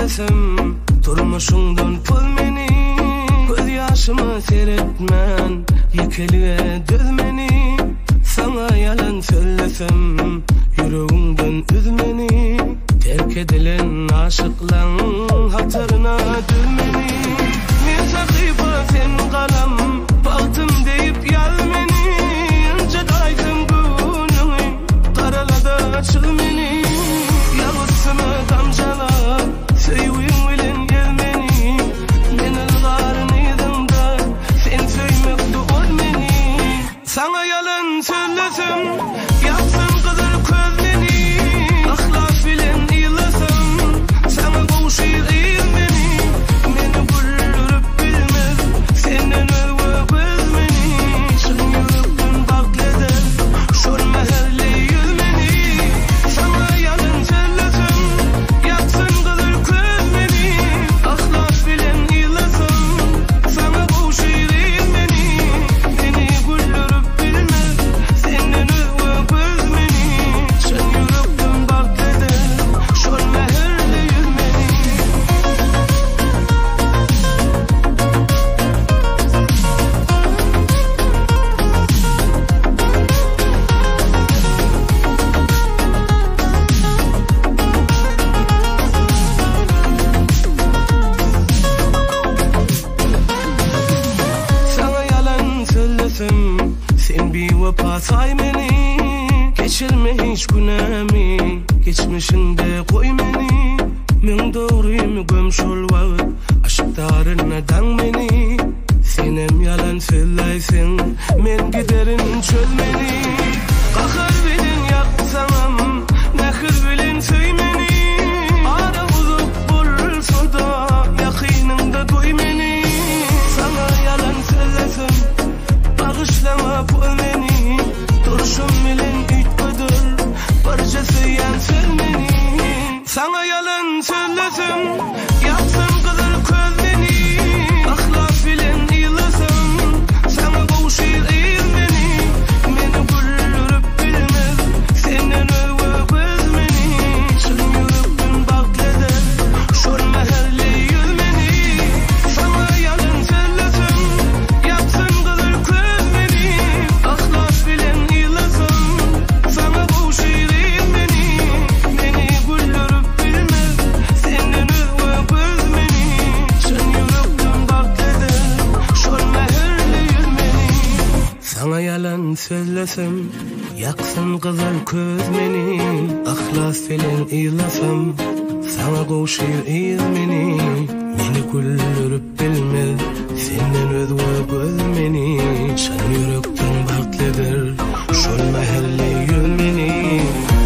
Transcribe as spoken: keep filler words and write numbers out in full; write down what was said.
söylesem turmuşundan pul meni, göz yaşımı seyretmen yekeliye döz meni. Sana yalan söylesem yüreğimden üzmeni, terk edilen aşıklan hatırına dülmeni. Men sahiba sen kalam baktım deyip yal meni, ince daydım gününü karalada çıl meni. Yağıtsını damcalar söyüyün bilen gel meni, men ılgarın idimda sen söymekti ol meni. Sana yalan söylesem yapsın kızır köz meni, ahlak bilen ilasam sana kavuşur il meni. Meni güldürüp bilmez senden öve göz meni, şun yürekten bakleder şor meherli yüz meni. Sana yalan söylesem yapsın kızır köz meni, ahlak bilen ilasam sana kavuşur il meni. Meni güldürüp bilmez senden öve göz meni, şun yürekten bakleder şor meherli yüz meni. Sana yalan söylesem sen bir vefa say beni, geçirme hiç günahımı geçmişinde koy beni. Men doğruyum gömşol vakit aşklarına dan beni. Senem yalan söyleysen men giderin çöl beni. Kahır bilen yapsam nehir bilen söy beni, ara uzak bulsa da yakınında duy beni. Sana yalan söylesem bağışlama pul beni, duruşum bilen ütbüdür barcası yansır beni. Sana yalan söylesem yapsam kızır köz beni, ahlak bilen ilasam sana kavuşur il beni. Meni güldürüp bilmez senden öve göz beni, şun yürekten bakleder şor meherli yüz beni. Sana yalan söylesem yapsın kızır köz beni, ahlak bilen ilasam sana kavuşur il beni. Meni güldürüp bilmez senden öve göz beni, şun yürekten bakleder şor meherli yüz beni. Sana yalan söylesem yaksın kızıl köz beni, ahlas bilen ilasam sana kavuşur il beni. Meni güldürüp bilmez senden öve göz beni, şun yürekten bakleder şol meherli yüz beni.